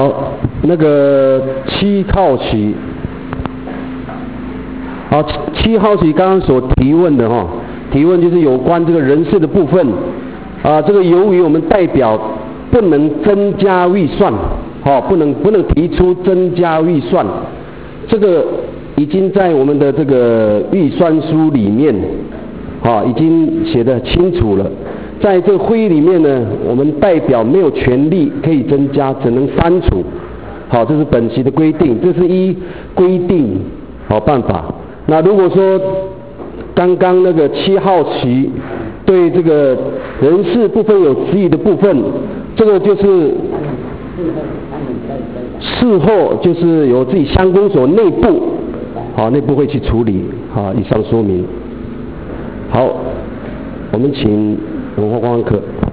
好，那个7号期，好，7号期刚刚所提问的哈，提问就是有关这个人事的部分啊，这个由于我们代表不能增加预算，不能提出增加预算，这个已经在我们的这个预算书里面，已经写得清楚了。在这个会议里面呢，我们代表没有权利可以增加，只能删除。好，这是本席的规定，这是依规定办法。那如果说刚刚那个7号期对这个人事部分有质疑的部分，这个就是事后就是由自己乡公所内部会去处理。以上说明。好，我们请文化观光课。